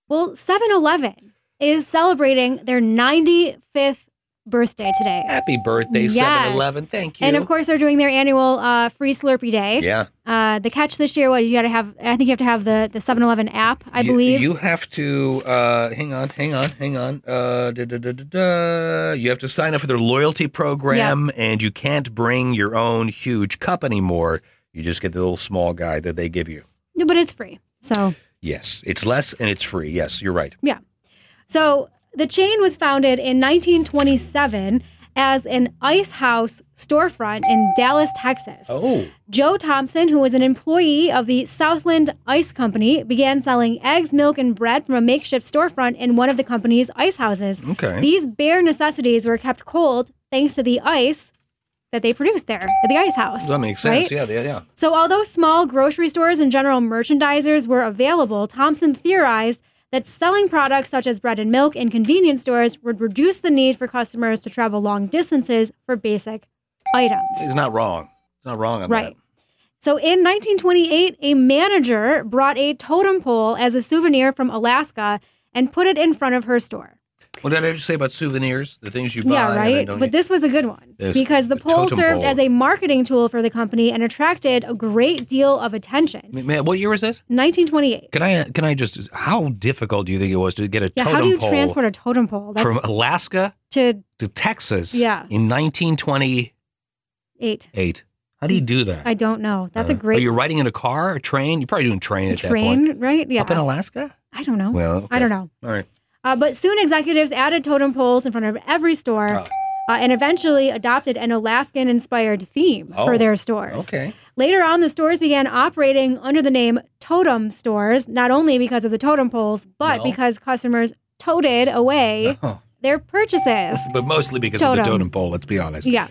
Well, 7-Eleven is celebrating their 95th birthday today. Happy birthday, Yes. 7-Eleven. Thank you. And of course, they're doing their annual free Slurpee Day. Yeah. The catch this year, I think you have to have the 7-Eleven app, I believe. You have to, hang on. You have to sign up for their loyalty program, and you can't bring your own huge cup anymore. You just get the little small guy that they give you. No, but it's free. So Yes, it's less and it's free. Yes, you're right. yeah. So the chain was founded in 1927 as an ice house storefront in Dallas, Texas. Oh. Joe Thompson, who was an employee of the Southland Ice Company, began selling eggs, milk, and bread from a makeshift storefront in one of the company's ice houses. Okay. These bare necessities were kept cold thanks to the ice that they produced there at the ice house. That makes sense. Right? Yeah. So although small grocery stores and general merchandisers were available, Thompson theorized that selling products such as bread and milk in convenience stores would reduce the need for customers to travel long distances for basic items. He's not wrong. It's not wrong on Right. So in 1928, a manager brought a totem pole as a souvenir from Alaska and put it in front of her store. that. What did I just say about souvenirs? The things you buy. Yeah, and right. then don't But this was a good one Yes, because the the pole totem served pole. as a marketing tool for the company and attracted a great deal of attention. Man, what year was this? 1928. Can I just? How difficult do you think it was to get a Yeah, totem how do you pole transport a totem pole? That's from Alaska to to Texas? Yeah. In 1928. 8. How do you do that? I don't know. That's a Are great you riding in a car, a train? You're probably doing train at that point. train, right? Yeah. Up in Alaska? I don't know. Well, I don't know. All right. But soon executives added totem poles in front of every store and eventually adopted an Alaskan-inspired theme for their stores. Okay. Later on, the stores began operating under the name Totem Stores, not only because of the totem poles, but because customers toted away their purchases. But mostly because of the totem pole, let's be honest. Yeah.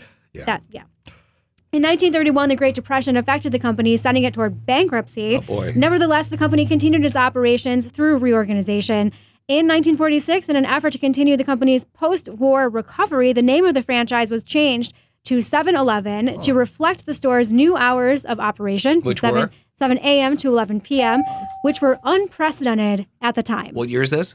In 1931, the Great Depression affected the company, sending it toward bankruptcy. Oh, boy. Nevertheless, the company continued its operations through reorganization. In 1946, in an effort to continue the company's post-war recovery, the name of the franchise was changed to 7-Eleven to reflect the store's new hours of operation, Which 7 were? 7 a.m. to 11 p.m., which were unprecedented at the time. What year is this?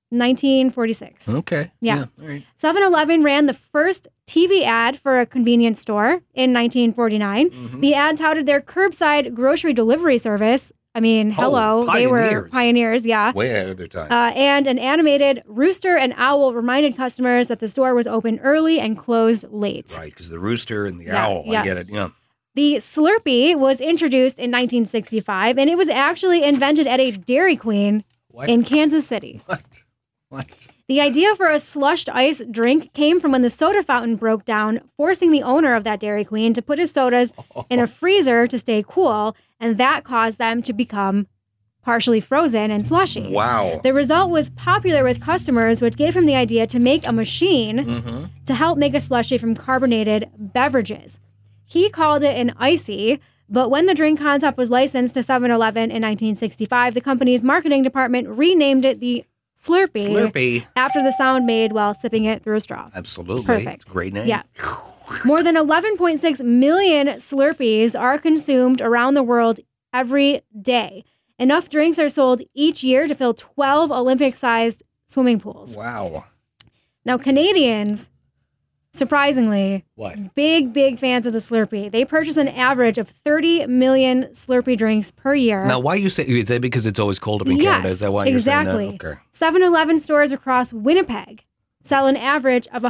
1946. Okay. Yeah. All right. 7-Eleven ran the first TV ad for a convenience store in 1949. Mm-hmm. The ad touted their curbside grocery delivery service. I mean, hello, they were pioneers, yeah. Way ahead of their time. And an animated rooster and owl reminded customers that the store was open early and closed late. Right, because the rooster and the owl, yeah. I get it, yeah. The Slurpee was introduced in 1965, and it was actually invented at a Dairy Queen in Kansas City. What? The idea for a slushed ice drink came from when the soda fountain broke down, forcing the owner of that Dairy Queen to put his sodas in a freezer to stay cool, and that caused them to become partially frozen and slushy. Wow. The result was popular with customers, which gave him the idea to make a machine to help make a slushie from carbonated beverages. He called it an icy, but when the drink concept was licensed to 7-Eleven in 1965, the company's marketing department renamed it the Slurpee after the sound made while sipping it through a straw. Absolutely. Perfect. It's a great name. Yeah. More than 11.6 million Slurpees are consumed around the world every day. Enough drinks are sold each year to fill 12 Olympic-sized swimming pools. Wow. Now, Canadians, surprisingly, big fans of the Slurpee. They purchase an average of 30 million Slurpee drinks per year. Now, why you say, is that because it's always cold up in Canada? Is that why you're saying that? Okay. 7-Eleven stores across Winnipeg sell an average of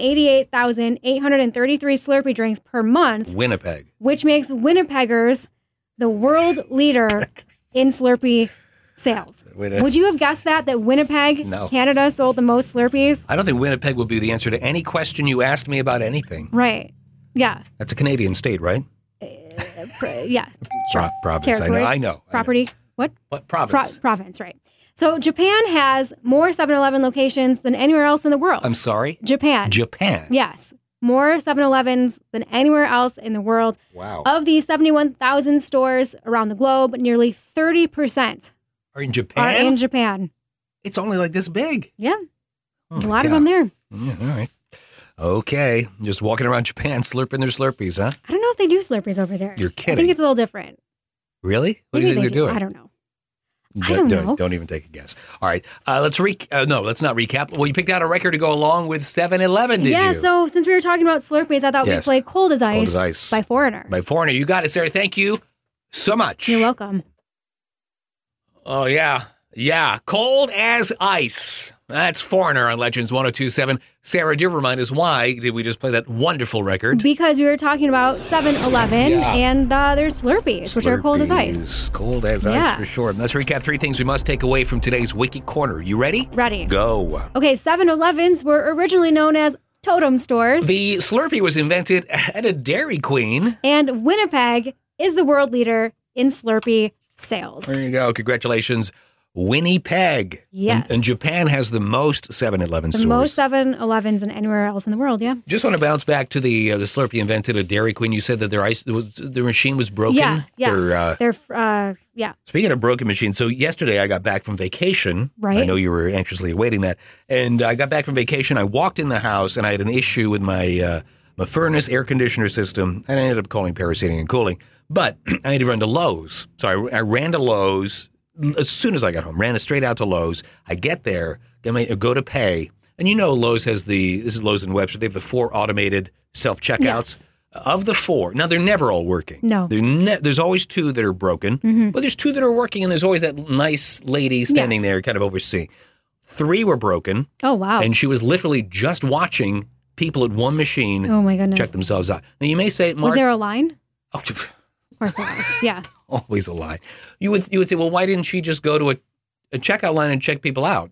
188,833 Slurpee drinks per month. Winnipeg. Which makes Winnipeggers the world leader in Slurpee sales. Would you have guessed that Winnipeg, Canada, sold the most Slurpees? I don't think Winnipeg would be the answer to any question you asked me about anything. Right. Yeah. That's a Canadian state, right? Yeah. Sure. Province. Territory. I know. Property. What? What province? Province, right. So Japan has more 7-Eleven locations than anywhere else in the world. I'm sorry? Japan. Yes. More 7-Elevens than anywhere else in the world. Wow. Of the 71,000 stores around the globe, nearly 30% are in Japan? Are in Japan. It's only like this big. Yeah. Oh a lot of them there. Yeah, all right. Okay. Just walking around Japan slurping their Slurpees, huh? I don't know if they do Slurpees over there. You're kidding. I think it's a little different. Really? What do you think they're doing? I don't know. I don't know. Don't even take a guess. All right. Let's not recap. Well, you picked out a record to go along with 7-Eleven, did you? Yeah, so since we were talking about Slurpees, I thought we'd play Cold as Ice. Cold as Ice. By Foreigner. By Foreigner. You got it, Sarah. Thank you so much. You're welcome. Oh, yeah. Yeah. Cold as Ice. That's Foreigner on Legends 102.7. Sarah, do you remind us why did we just play that wonderful record? Because we were talking about 7-Eleven and there's Slurpees, which are cold as ice. Cold as ice for sure. Let's recap 3 things we must take away from today's Wiki Corner. You ready? Ready. Go. Okay, 7-Elevens were originally known as totem stores. The Slurpee was invented at a Dairy Queen. And Winnipeg is the world leader in Slurpee sales. There you go. Congratulations, Winnipeg. Yes. And Japan has the most 7-Eleven stores. The most 7-Elevens than anywhere else in the world, yeah. Just want to bounce back to the Slurpee invented at Dairy Queen. You said that their machine was broken? Yeah. Yeah. Speaking of broken machines, so yesterday I got back from vacation. Right. I know you were anxiously awaiting that. And I got back from vacation. I walked in the house and I had an issue with my furnace air conditioner system. And I ended up calling Paris Heating and Cooling. But I had to run to Lowe's. So I ran to Lowe's. As soon as I got home, ran it straight out to Lowe's. I get there, go to pay, and Lowe's has this is Lowe's and Webster. They have the 4 automated self-checkouts. Yes. Of the 4, now they're never all working. No. There's always 2 that are broken, but there's 2 that are working, and there's always that nice lady standing there kind of overseeing. 3 were broken. Oh, wow. And she was literally just watching people at one machine oh my goodness. check themselves out. Now, you may say, Mark. Was there a line? Oh, of course there was, yeah. Always a lie. You would say, well, why didn't she just go to a checkout line and check people out?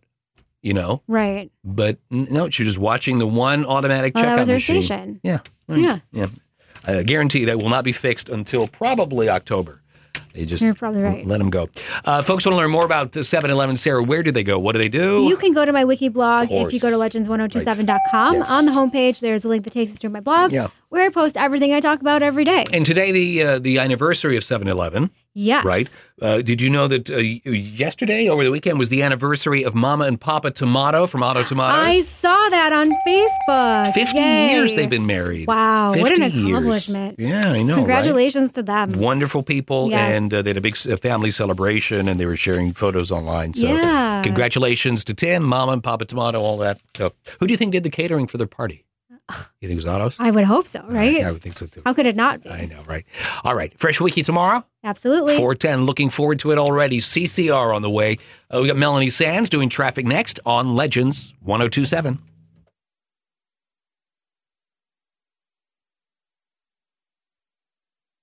Right. But no, she was just watching the one automatic checkout that was her machine. station. Yeah. Yeah. I guarantee that will not be fixed until probably October. You're probably right. Let them go. Folks want to learn more about 7-Eleven. Sarah, where do they go? What do they do? You can go to my wiki blog if you go to legends1027.com. Yes. On the homepage, there's a link that takes you to my blog where I post everything I talk about every day. And today, the anniversary of 7-Eleven. Yes. Right? Did you know that yesterday, over the weekend, was the anniversary of Mama and Papa Tomato from Auto Tomatoes? I saw that on Facebook. 50 years they've been married. Wow. 50 what an years. accomplishment. Yeah, I know, Congratulations to them. Wonderful people, and they had a big family celebration, and they were sharing photos online. So congratulations to Tim, Mama and Papa Tomato, all that. So who do you think did the catering for their party? You think it was Autos? I would hope so, right? I would think so, too. How could it not be? I know, right? All right. Fresh Wiki tomorrow? Absolutely. 4:10. Looking forward to it already. CCR on the way. We got Melanie Sands doing traffic next on Legends 102.7.